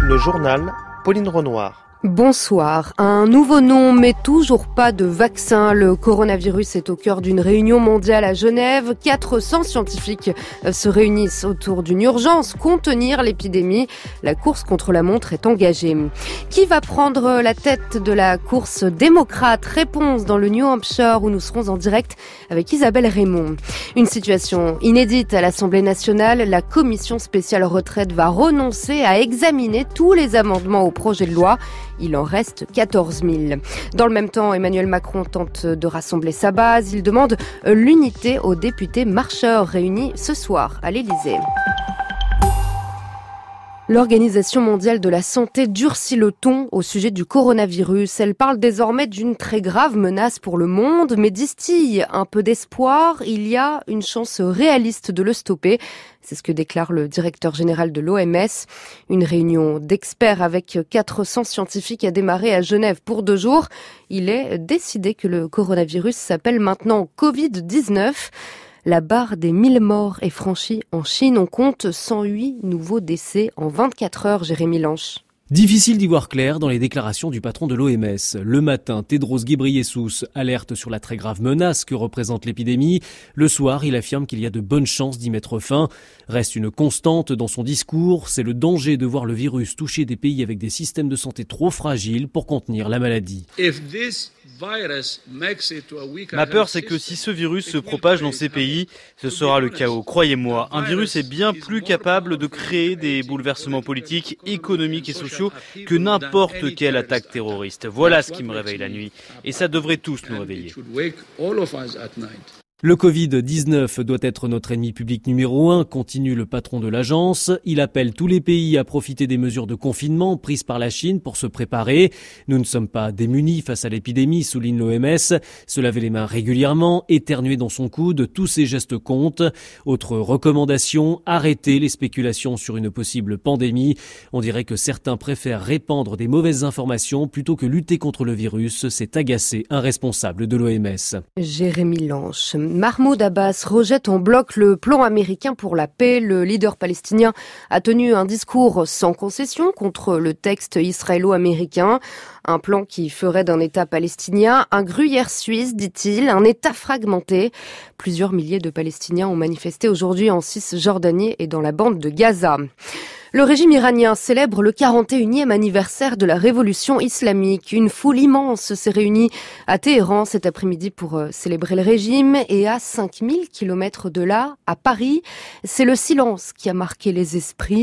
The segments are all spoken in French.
Le journal, Pauline Renoir. Bonsoir. Un nouveau nom, mais toujours pas de vaccin. Le coronavirus est au cœur d'une réunion mondiale à Genève. 400 scientifiques se réunissent autour d'une urgence, contenir l'épidémie. La course contre la montre est engagée. Qui va prendre la tête de la course démocrate? Réponse dans le New Hampshire où nous serons en direct avec Isabelle Raymond. Une situation inédite à l'Assemblée nationale. La commission spéciale retraite va renoncer à examiner tous les amendements au projet de loi. Il en reste 14 000. Dans le même temps, Emmanuel Macron tente de rassembler sa base. Il demande l'unité aux députés marcheurs réunis ce soir à l'Élysée. L'Organisation mondiale de la santé durcit le ton au sujet du coronavirus. Elle parle désormais d'une très grave menace pour le monde, mais distille un peu d'espoir. Il y a une chance réaliste de le stopper. C'est ce que déclare le directeur général de l'OMS. Une réunion d'experts avec 400 scientifiques a démarré à Genève pour 2 jours. Il est décidé que le coronavirus s'appelle maintenant Covid-19. La barre des 1000 morts est franchie en Chine. On compte 108 nouveaux décès en 24 heures, Jérémy Lanche. Difficile d'y voir clair dans les déclarations du patron de l'OMS. Le matin, Tedros Ghebreyesus alerte sur la très grave menace que représente l'épidémie. Le soir, il affirme qu'il y a de bonnes chances d'y mettre fin. Reste une constante dans son discours, c'est le danger de voir le virus toucher des pays avec des systèmes de santé trop fragiles pour contenir la maladie. Ma peur, c'est que si ce virus se propage dans ces pays, ce sera le chaos. Croyez-moi, un virus est bien plus capable de créer des bouleversements politiques, économiques et sociaux que n'importe quelle attaque terroriste. Voilà ce qui me réveille la nuit. Et ça devrait tous nous réveiller. Le Covid-19 doit être notre ennemi public numéro 1, continue le patron de l'agence. Il appelle tous les pays à profiter des mesures de confinement prises par la Chine pour se préparer. Nous ne sommes pas démunis face à l'épidémie, souligne l'OMS. Se laver les mains régulièrement, éternuer dans son coude, tous ces gestes comptent. Autre recommandation, arrêter les spéculations sur une possible pandémie. On dirait que certains préfèrent répandre des mauvaises informations plutôt que lutter contre le virus. C'est agacé un responsable de l'OMS. Jérémy Lanche. Mahmoud Abbas rejette en bloc le plan américain pour la paix. Le leader palestinien a tenu un discours sans concession contre le texte israélo-américain. Un plan qui ferait d'un État palestinien un gruyère suisse, dit-il, un État fragmenté. Plusieurs milliers de Palestiniens ont manifesté aujourd'hui en Cisjordanie et dans la bande de Gaza. Le régime iranien célèbre le 41e anniversaire de la révolution islamique. Une foule immense s'est réunie à Téhéran cet après-midi pour célébrer le régime et à 5000 kilomètres de là, à Paris, c'est le silence qui a marqué les esprits.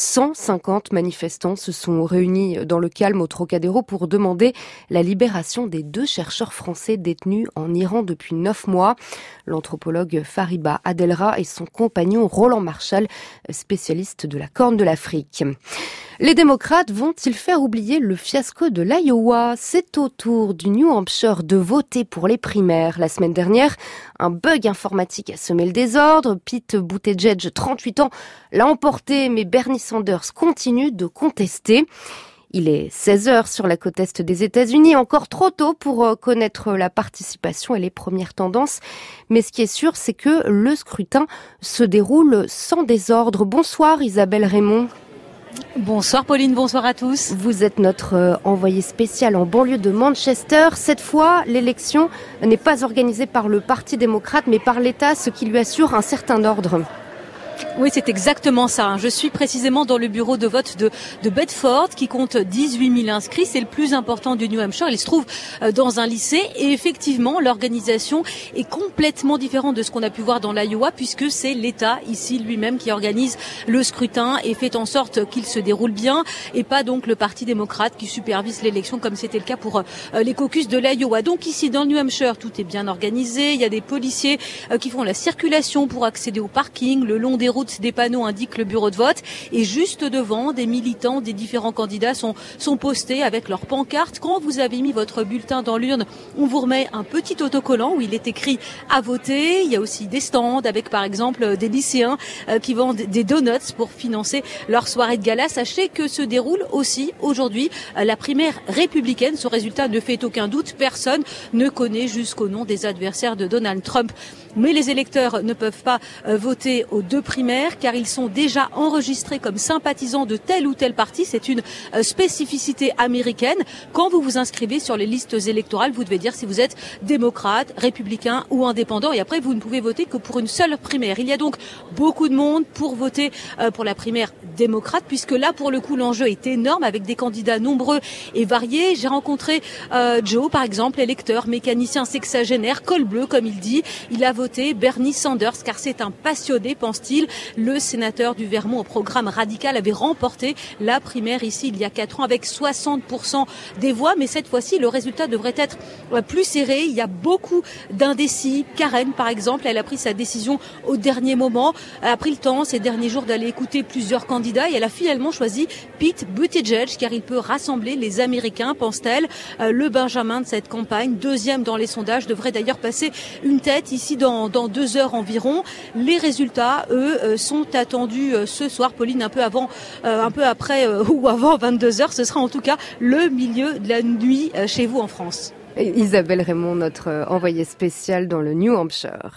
150 manifestants se sont réunis dans le calme au Trocadéro pour demander la libération des 2 chercheurs français détenus en Iran depuis 9 mois. L'anthropologue Fariba Adelra et son compagnon Roland Marchal, spécialiste de la Corne de l'Afrique. Les démocrates vont-ils faire oublier le fiasco de l'Iowa? C'est au tour du New Hampshire de voter pour les primaires. La semaine dernière, un bug informatique a semé le désordre. Pete Buttigieg, 38 ans, l'a emporté, mais Bernie Sanders continue de contester. Il est 16h sur la côte est des États-Unis, encore trop tôt pour connaître la participation et les premières tendances. Mais ce qui est sûr, c'est que le scrutin se déroule sans désordre. Bonsoir Isabelle Raymond. Bonsoir Pauline, bonsoir à tous. Vous êtes notre envoyée spéciale en banlieue de Manchester. Cette fois, l'élection n'est pas organisée par le Parti démocrate, mais par l'État, ce qui lui assure un certain ordre. Oui, c'est exactement ça. Je suis précisément dans le bureau de vote de Bedford qui compte 18 000 inscrits. C'est le plus important du New Hampshire. Il se trouve dans un lycée et effectivement, l'organisation est complètement différente de ce qu'on a pu voir dans l'Iowa puisque c'est l'État ici lui-même qui organise le scrutin et fait en sorte qu'il se déroule bien et pas donc le Parti démocrate qui supervise l'élection comme c'était le cas pour les caucus de l'Iowa. Donc ici, dans le New Hampshire, tout est bien organisé. Il y a des policiers qui font la circulation pour accéder au parking le long des routes. Des panneaux indiquent le bureau de vote et juste devant, des militants des différents candidats sont postés avec leurs pancartes. Quand vous avez mis votre bulletin dans l'urne, on vous remet un petit autocollant où il est écrit à voter. Il y a aussi des stands avec par exemple des lycéens qui vendent des donuts pour financer leur soirée de gala. Sachez que se déroule aussi aujourd'hui la primaire républicaine. Ce résultat ne fait aucun doute. Personne ne connaît jusqu'au nom des adversaires de Donald Trump. Mais les électeurs ne peuvent pas voter aux 2 primaires. primaires car ils sont déjà enregistrés comme sympathisants de tel ou tel parti. C'est une spécificité américaine. Quand vous vous inscrivez sur les listes électorales, vous devez dire si vous êtes démocrate, républicain ou indépendant. Et après, vous ne pouvez voter que pour une seule primaire. Il y a donc beaucoup de monde pour voter pour la primaire démocrate, puisque là, pour le coup, l'enjeu est énorme avec des candidats nombreux et variés. J'ai rencontré Joe, par exemple, électeur, mécanicien sexagénaire, col bleu, comme il dit. Il a voté Bernie Sanders, car c'est un passionné, pense-t-il. Le sénateur du Vermont au programme radical avait remporté la primaire ici il y a 4 ans avec 60% des voix. Mais cette fois-ci, le résultat devrait être plus serré. Il y a beaucoup d'indécis. Karen, par exemple, elle a pris sa décision au dernier moment. Elle a pris le temps ces derniers jours d'aller écouter plusieurs candidats et elle a finalement choisi Pete Buttigieg car il peut rassembler les Américains, pense-t-elle. Le Benjamin de cette campagne, deuxième dans les sondages, devrait d'ailleurs passer une tête ici dans 2 heures environ. Les résultats, eux, sont attendus ce soir, Pauline, un peu après ou avant 22 heures. Ce sera en tout cas le milieu de la nuit chez vous en France. Isabelle Raymond, notre envoyée spéciale dans le New Hampshire.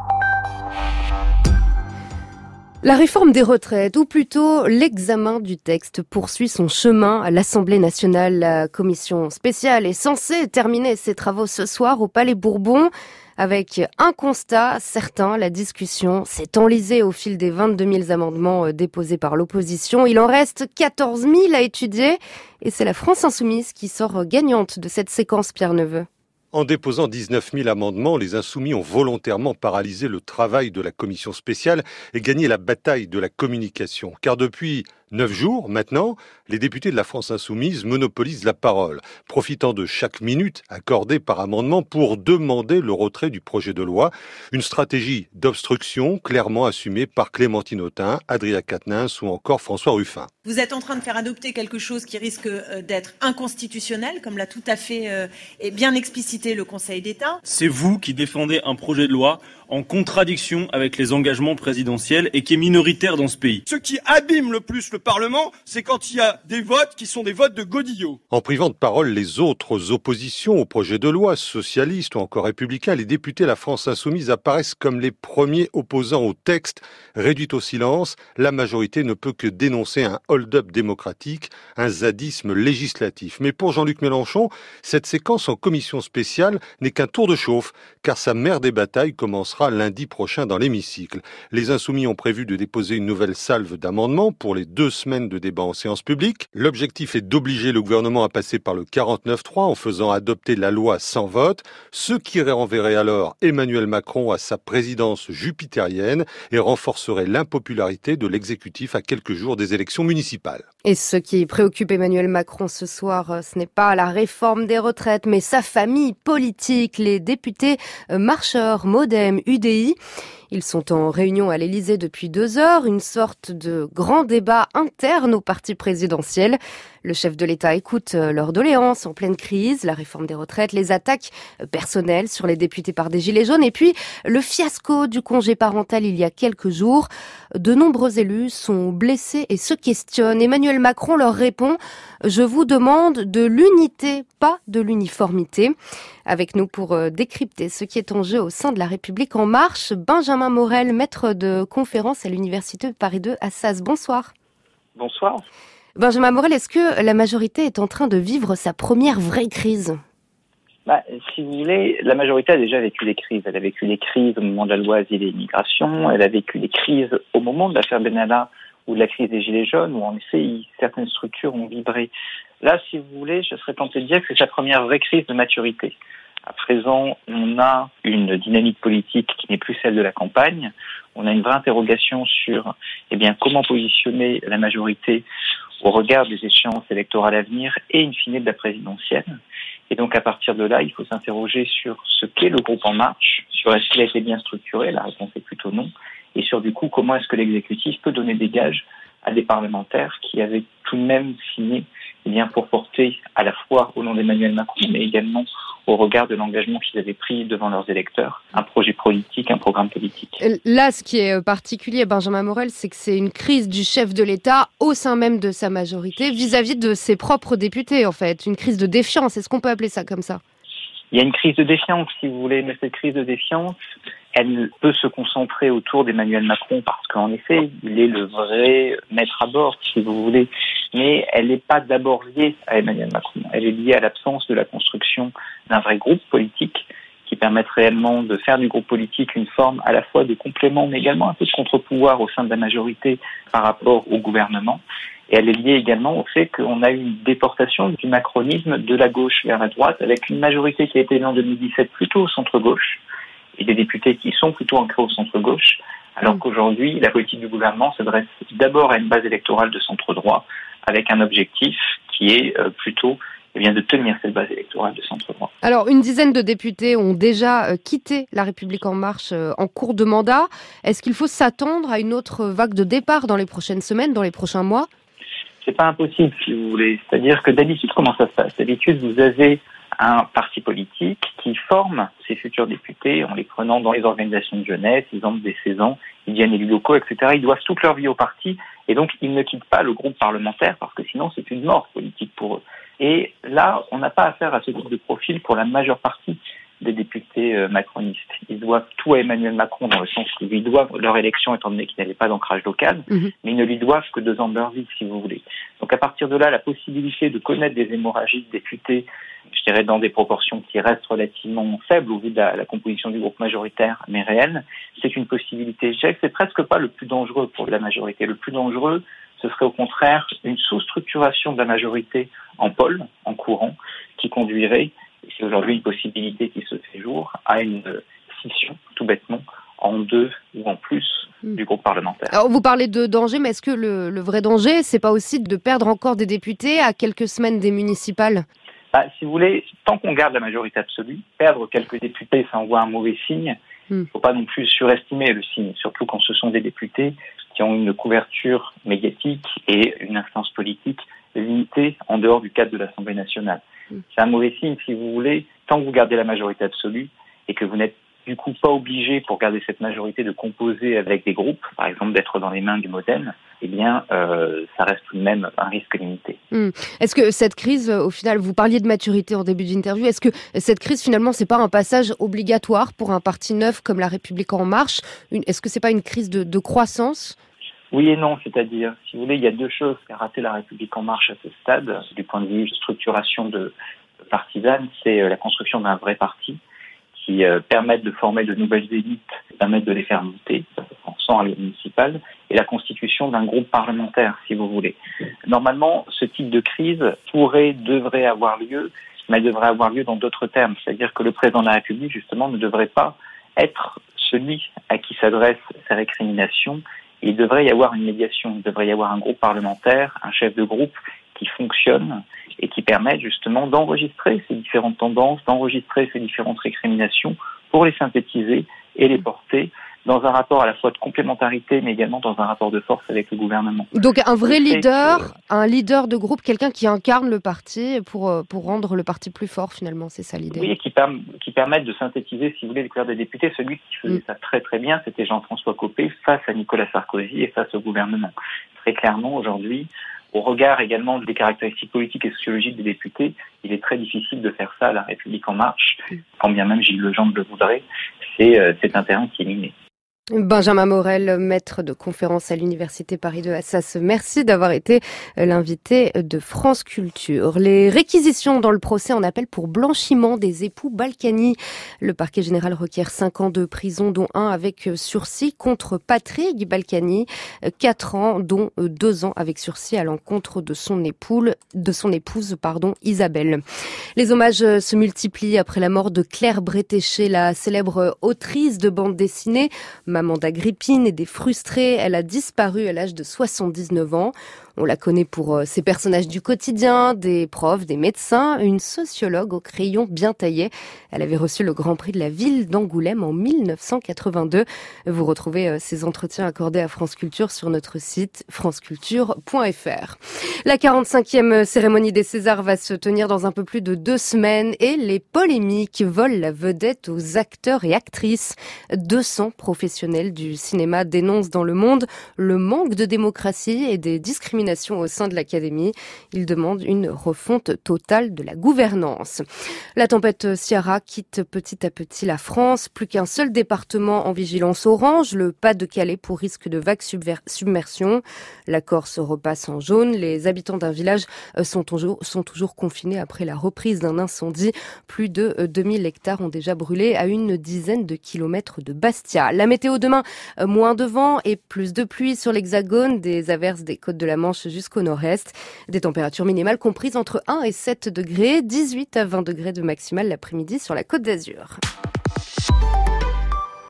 La réforme des retraites, ou plutôt l'examen du texte, poursuit son chemin à l'Assemblée nationale. La commission spéciale est censée terminer ses travaux ce soir au Palais Bourbon. Avec un constat certain, la discussion s'est enlisée au fil des 22 000 amendements déposés par l'opposition. Il en reste 14 000 à étudier et c'est la France Insoumise qui sort gagnante de cette séquence, Pierre Neveu. En déposant 19 000 amendements, les Insoumis ont volontairement paralysé le travail de la commission spéciale et gagné la bataille de la communication. Car depuis 9 jours, maintenant, les députés de la France Insoumise monopolisent la parole, profitant de chaque minute accordée par amendement pour demander le retrait du projet de loi. Une stratégie d'obstruction clairement assumée par Clémentine Autain, Adrien Quatennens ou encore François Ruffin. Vous êtes en train de faire adopter quelque chose qui risque d'être inconstitutionnel, comme l'a tout à fait et bien explicité le Conseil d'État. C'est vous qui défendez un projet de loi en contradiction avec les engagements présidentiels et qui est minoritaire dans ce pays. Ce qui abîme le plus le Parlement, c'est quand il y a des votes qui sont des votes de godillots. En privant de parole les autres oppositions au projet de loi, socialistes ou encore républicains, les députés de la France Insoumise apparaissent comme les premiers opposants au texte. Réduite au silence, la majorité ne peut que dénoncer un hold-up démocratique, un zadisme législatif. Mais pour Jean-Luc Mélenchon, cette séquence en commission spéciale n'est qu'un tour de chauffe, car sa mère des batailles commencera lundi prochain dans l'hémicycle. Les Insoumis ont prévu de déposer une nouvelle salve d'amendements pour les 2 semaines de débat en séance publique. L'objectif est d'obliger le gouvernement à passer par le 49.3 en faisant adopter la loi sans vote, ce qui renverrait alors Emmanuel Macron à sa présidence jupitérienne et renforcerait l'impopularité de l'exécutif à quelques jours des élections municipales. Et ce qui préoccupe Emmanuel Macron ce soir, ce n'est pas la réforme des retraites, mais sa famille politique, les députés marcheurs, MoDem, UDI. Ils sont en réunion à l'Élysée depuis 2 heures, une sorte de grand débat interne au parti présidentiel. Le chef de l'État écoute leurs doléances en pleine crise, la réforme des retraites, les attaques personnelles sur les députés par des gilets jaunes et puis le fiasco du congé parental il y a quelques jours. De nombreux élus sont blessés et se questionnent. Emmanuel Macron leur répond « Je vous demande de l'unité, pas de l'uniformité ». Avec nous pour décrypter ce qui est en jeu au sein de la République en marche, Benjamin Morel, maître de conférence à l'Université Paris 2 Assas. Bonsoir. Bonsoir. Benjamin Morel, est-ce que la majorité est en train de vivre sa première vraie crise ? Si vous voulez, la majorité a déjà vécu des crises. Elle a vécu les crises au moment de la loi Asile et Immigration. Elle a vécu des crises au moment de l'affaire Benalla ou de la crise des Gilets jaunes, où en effet, certaines structures ont vibré. Là, si vous voulez, je serais tenté de dire que c'est sa première vraie crise de maturité. À présent, on a une dynamique politique qui n'est plus celle de la campagne. On a une vraie interrogation sur comment positionner la majorité au regard des échéances électorales à venir et in fine de la présidentielle. Et donc à partir de là, il faut s'interroger sur ce qu'est le groupe En Marche, sur est-ce qu'il a été bien structuré, la réponse est plutôt non, et sur du coup comment est-ce que l'exécutif peut donner des gages à des parlementaires qui avaient tout de même signé pour porter à la fois au nom d'Emmanuel Macron, mais également au regard de l'engagement qu'ils avaient pris devant leurs électeurs, un projet politique, un programme politique. Là, ce qui est particulier, Benjamin Morel, c'est que c'est une crise du chef de l'État au sein même de sa majorité, vis-à-vis de ses propres députés, en fait. Une crise de défiance, est-ce qu'on peut appeler ça comme ça ? Il y a une crise de défiance, si vous voulez, mais cette crise de défiance, elle peut se concentrer autour d'Emmanuel Macron parce qu'en effet, il est le vrai maître à bord, si vous voulez. Mais elle n'est pas d'abord liée à Emmanuel Macron. Elle est liée à l'absence de la construction d'un vrai groupe politique qui permette réellement de faire du groupe politique une forme à la fois de complément, mais également un peu de contre-pouvoir au sein de la majorité par rapport au gouvernement. Et elle est liée également au fait qu'on a eu une déportation du macronisme de la gauche vers la droite, avec une majorité qui a été élue en 2017 plutôt au centre-gauche, et des députés qui sont plutôt ancrés au centre-gauche, alors qu'aujourd'hui, la politique du gouvernement s'adresse d'abord à une base électorale de centre-droit, avec un objectif qui est plutôt de tenir cette base électorale de centre-droit. Alors, une dizaine de députés ont déjà quitté La République En Marche en cours de mandat. Est-ce qu'il faut s'attendre à une autre vague de départ dans les prochaines semaines, dans les prochains mois ? C'est pas impossible, si vous voulez. C'est-à-dire que d'habitude, comment ça se passe ? D'habitude, vous avez un parti politique qui forme ses futurs députés en les prenant dans les organisations de jeunesse, ils entrent dès 16 ans, ils deviennent élus locaux, etc. Ils doivent toute leur vie au parti et donc ils ne quittent pas le groupe parlementaire parce que sinon c'est une mort politique pour eux. Et là, on n'a pas affaire à ce type de profil pour la majeure partie des députés macronistes. Ils doivent tout à Emmanuel Macron dans le sens où ils doivent leur élection étant donné qu'il n'y avait pas d'ancrage local, mais ils ne lui doivent que 2 ans de leur vie, si vous voulez. Donc à partir de là, la possibilité de connaître des hémorragies de députés, je dirais dans des proportions qui restent relativement faibles au vu de la composition du groupe majoritaire, mais réelle, c'est une possibilité. Je dirais que c'est presque pas le plus dangereux pour la majorité. Le plus dangereux, ce serait au contraire une sous-structuration de la majorité en pôle, en courant, qui conduirait, et c'est aujourd'hui une possibilité qui se fait jour, à une scission, tout bêtement, en 2 ou en plus du groupe parlementaire. Alors, vous parlez de danger, mais est-ce que le vrai danger, c'est pas aussi de perdre encore des députés à quelques semaines des municipales ? Si vous voulez, tant qu'on garde la majorité absolue, perdre quelques députés, ça envoie un mauvais signe. Il ne faut pas non plus surestimer le signe, surtout quand ce sont des députés qui ont une couverture médiatique et une instance politique limitée en dehors du cadre de l'Assemblée nationale. C'est un mauvais signe, si vous voulez, tant que vous gardez la majorité absolue et que vous n'êtes du coup pas obligé pour garder cette majorité de composer avec des groupes, par exemple d'être dans les mains du MoDem, eh bien ça reste tout de même un risque limité. Est-ce que cette crise, au final, vous parliez de maturité en début d'interview, est-ce que cette crise finalement c'est pas un passage obligatoire pour un parti neuf comme La République En Marche ? Est-ce que c'est pas une crise de croissance ? Oui et non, c'est-à-dire, si vous voulez, il y a 2 choses qu'a raté La République En Marche à ce stade, du point de vue structuration de partisane, c'est la construction d'un vrai parti qui permettent de former de nouvelles élites, permettent de les faire monter, sans aller municipal, et la constitution d'un groupe parlementaire, si vous voulez. Normalement, ce type de crise devrait avoir lieu, mais elle devrait avoir lieu dans d'autres termes. C'est-à-dire que le président de la République, justement, ne devrait pas être celui à qui s'adressent ces récriminations. Il devrait y avoir une médiation, il devrait y avoir un groupe parlementaire, un chef de groupe qui fonctionne et qui permet justement d'enregistrer ces différentes tendances, d'enregistrer ces différentes récriminations pour les synthétiser et les porter dans un rapport à la fois de complémentarité, mais également dans un rapport de force avec le gouvernement. Donc un vrai leader, un leader de groupe, quelqu'un qui incarne le parti pour rendre le parti plus fort finalement, c'est ça l'idée. Oui, et qui permettent de synthétiser, si vous voulez, le cœur des députés. Celui qui faisait ça très très bien, c'était Jean-François Copé face à Nicolas Sarkozy et face au gouvernement. Très clairement, aujourd'hui, au regard également des caractéristiques politiques et sociologiques des députés, il est très difficile de faire ça à La République En Marche, quand bien même Gilles Legendre le voudrait. C'est un terrain qui est miné. Benjamin Morel, maître de conférence à l'Université Paris 2 Assas, merci d'avoir été l'invité de France Culture. Les réquisitions dans le procès en appel pour blanchiment des époux Balkany. Le parquet général requiert 5 ans de prison, dont 1 avec sursis contre Patrick Balkany, 4 ans, dont 2 ans avec sursis à l'encontre de son épouse, Isabelle. Les hommages se multiplient après la mort de Claire Bretéché, la célèbre autrice de bande dessinée. Maman d'Agrippine et des frustrés, elle a disparu à l'âge de 79 ans. On la connaît pour ses personnages du quotidien, des profs, des médecins, une sociologue au crayon bien taillé. Elle avait reçu le Grand Prix de la ville d'Angoulême en 1982. Vous retrouvez ces entretiens accordés à France Culture sur notre site franceculture.fr. La 45e cérémonie des Césars va se tenir dans un peu plus de 2 semaines et les polémiques volent la vedette aux acteurs et actrices. 200 professionnels du cinéma dénoncent dans Le Monde le manque de démocratie et des discriminations au sein de l'Académie. Ils demandent une refonte totale de la gouvernance. La tempête Ciara quitte petit à petit la France. Plus qu'un seul département en vigilance orange, le Pas-de-Calais pour risque de vague submersion. La Corse repasse en jaune. Les habitants d'un village sont toujours confinés après la reprise d'un incendie. Plus de 2000 hectares ont déjà brûlé à une dizaine de kilomètres de Bastia. La météo demain, moins de vent et plus de pluie sur l'Hexagone, des averses des côtes de la Manche jusqu'au nord-est. Des températures minimales comprises entre 1 et 7 degrés, 18 à 20 degrés de maximale l'après-midi sur la Côte d'Azur.